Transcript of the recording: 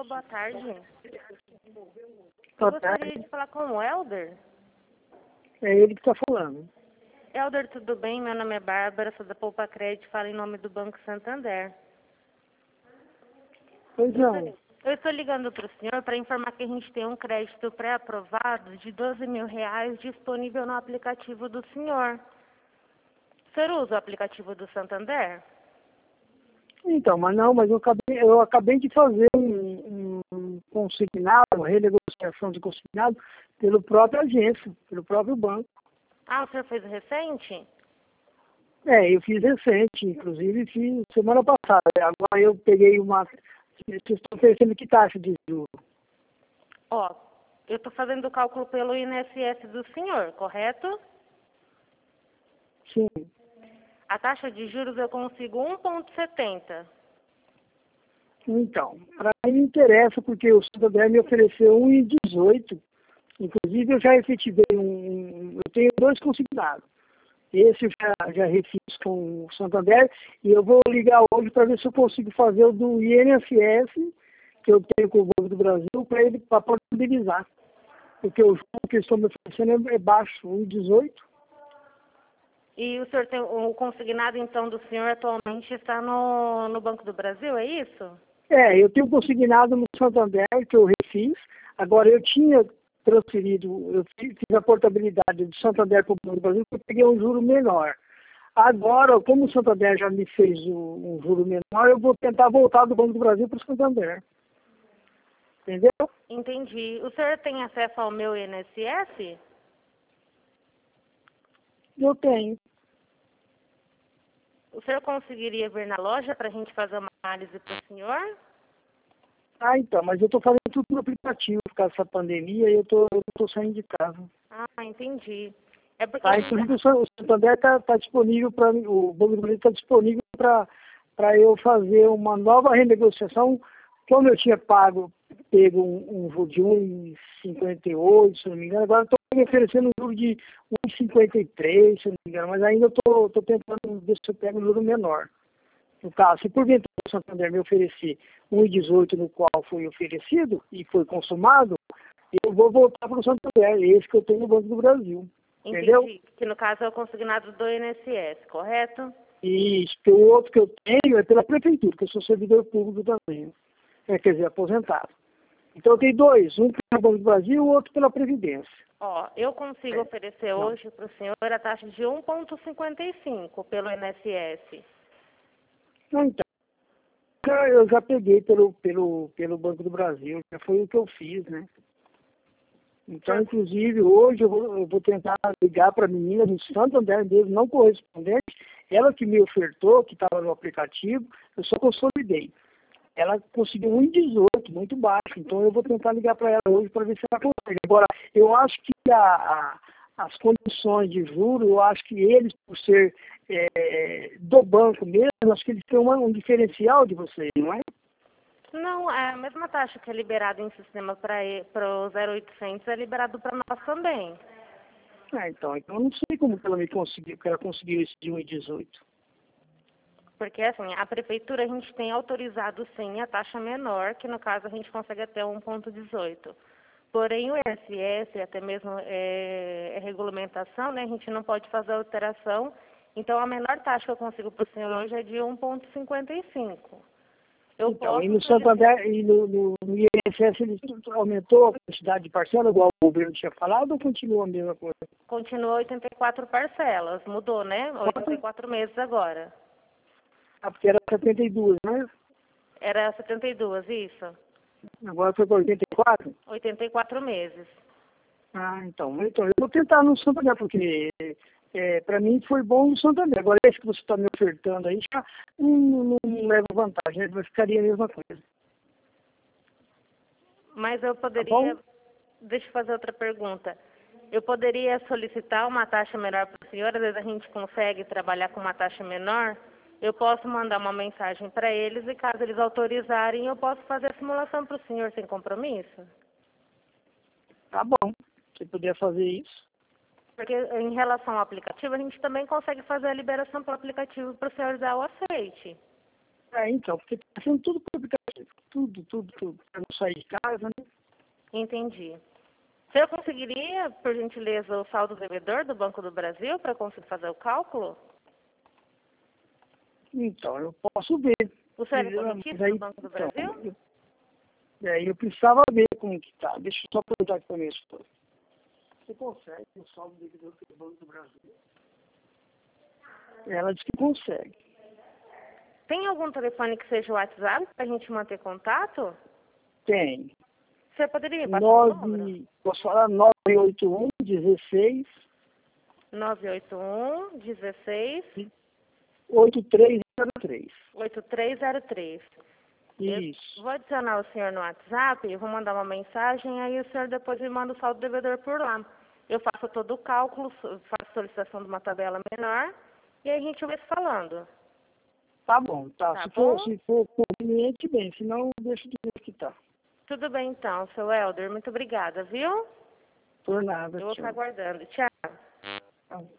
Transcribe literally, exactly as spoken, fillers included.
boa tarde. Boa Eu tarde. gostaria de falar com o Helder. É ele que está falando. Helder, tudo bem? Meu nome é Bárbara, sou da Poupa Crédito, falo em nome do Banco Santander. Pois não. Eu estou ligando para o senhor para informar que a gente tem um crédito pré-aprovado de doze mil reais disponível no aplicativo do senhor. O senhor usa o aplicativo do Santander? Então, mas não, mas eu acabei, eu acabei de fazer um, um consignado, uma renegociação de consignado pelo próprio agência, pelo próprio banco. Ah, o senhor fez recente? É, eu fiz recente, inclusive fiz semana passada. Agora eu peguei uma. Vocês estão oferecendo que taxa de juros? Ó, eu estou fazendo o cálculo pelo I N S S do senhor, correto? Sim. A taxa de juros eu consigo um vírgula setenta. Então, para mim me interessa porque o Santander me ofereceu um e dezoito. Inclusive eu já efetivei um. Eu tenho dois consignados. Esse eu já, já refiz com o Santander e eu vou ligar hoje para ver se eu consigo fazer o do I N S S, que eu tenho com o Banco do Brasil, para ele para portabilizar. Porque o juro que eles estão me oferecendo é, é baixo, um vírgula dezoito. E o senhor tem o consignado então do senhor atualmente está no, no Banco do Brasil, é isso? É, eu tenho consignado no Santander, que eu refiz. Agora, eu tinha transferido, eu fiz a portabilidade do Santander para o Banco do Brasil, porque eu peguei um juro menor. Agora, como o Santander já me fez um, um juro menor, eu vou tentar voltar do Banco do Brasil para o Santander. Entendeu? Entendi. O senhor tem acesso ao meu I N S S? Eu tenho. O senhor conseguiria vir na loja para a gente fazer uma análise para o senhor? Ah, então, mas eu estou fazendo tudo no aplicativo por causa dessa pandemia e eu tô, eu estou saindo de casa. Ah, entendi. É porque... Ah, inclusive o San- o Santander está tá disponível para mim, o Banco do Brasil está disponível para eu fazer uma nova renegociação, como eu tinha pago, pego um, um juro de um vírgula cinquenta e oito, se não me engano, agora estou me oferecendo um juro de um vírgula cinquenta e três, se não me engano, mas ainda estou tentando ver se eu pego um juro menor. No caso, se porventura o Santander me oferecer um vírgula dezoito no qual foi oferecido e foi consumado, eu vou voltar para o Santander, esse que eu tenho no Banco do Brasil. Entendeu? Entendi. Que no caso é o consignado do I N S S, correto? Isso, que o outro que eu tenho é pela prefeitura, que eu sou servidor público também. É, quer dizer, aposentado. Então eu tenho dois, um pelo Banco do Brasil e o outro pela Previdência. Ó, eu consigo oferecer Não. hoje para o senhor a taxa de um vírgula cinquenta e cinco pelo I N S S. Não, então, eu já peguei pelo, pelo, pelo Banco do Brasil, já foi o que eu fiz, né? Então, inclusive, hoje eu vou, eu vou tentar ligar para a menina do Santander mesmo, não correspondente, ela que me ofertou, que estava no aplicativo, eu só consolidei. Ela conseguiu um vírgula dezoito, muito baixo, então eu vou tentar ligar para ela hoje para ver se ela consegue. Agora, eu acho que a, a, as condições de juros, eu acho que eles, por ser é, do banco mesmo, acho que eles têm uma, um diferencial de vocês, não é? Não, é a mesma taxa que é liberada em sistema para o zero oitocentos é liberado para nós também. Ah, então, então eu não sei como que ela me conseguiu, que ela conseguiu esse de um vírgula dezoito. Porque, assim, a prefeitura a gente tem autorizado, sim, a taxa menor, que no caso a gente consegue até um vírgula dezoito. Porém, o I N S S, até mesmo é, é regulamentação, né, a gente não pode fazer alteração. Então, a menor taxa que eu consigo para o senhor hoje é de um vírgula cinquenta e cinco. Eu Então, posso e no solicitar- Santander e no, no, no I N S S ele aumentou a quantidade de parcela, igual o governo tinha falado, ou continua a mesma coisa? Continua oitenta e quatro parcelas, mudou, né? oitenta e quatro meses agora. Ah, porque era setenta e dois, né? Era setenta e dois, isso. Agora foi para oitenta e quatro? oitenta e quatro meses. Ah, então, então eu vou tentar no Santander, porque é, para mim foi bom no Santander. Agora esse que você está me ofertando aí já não, não leva vantagem, né? Vai ficaria a mesma coisa. Mas eu Tá bom? poderia... Deixa eu fazer outra pergunta. Eu poderia solicitar uma taxa menor para o senhor? Às vezes a gente consegue trabalhar com uma taxa menor. Eu posso mandar uma mensagem para eles e caso eles autorizarem, eu posso fazer a simulação para o senhor sem compromisso? Tá bom. Se puder fazer isso. Porque em relação ao aplicativo, a gente também consegue fazer a liberação pelo aplicativo para o senhor dar o aceite. É, então, porque está sendo tudo por aplicativo. tudo, tudo, tudo. Para não sair de casa, né? Entendi. O senhor conseguiria, por gentileza, o saldo devedor do Banco do Brasil para conseguir fazer o cálculo? Então, eu posso ver. O senhor é Mas correntista aí, do Banco do então, Brasil? eu, é, eu precisava ver como que tá. Deixa eu só perguntar aqui para minha esposa. Você consegue o saldo devedor do Banco do Brasil? Ela disse que consegue. Tem algum telefone que seja o WhatsApp para a gente manter contato? Tem. Você poderia me passar o número? nove, posso falar? nove oito um, dezesseis, nove oito um, dezesseis, oito três zero três. oito três zero três. Isso. Eu vou adicionar o senhor no WhatsApp, eu vou mandar uma mensagem, aí o senhor depois me manda o saldo devedor por lá. Eu faço todo o cálculo, faço solicitação de uma tabela menor, e aí a gente vai se falando. Tá bom, tá. Tá se, bom? For, se for conveniente, bem. Se não, deixa do jeito que tá. Tudo bem então, seu Helder. Muito obrigada, viu? Por nada, Eu vou tchau. ficar aguardando. Tchau. Tá.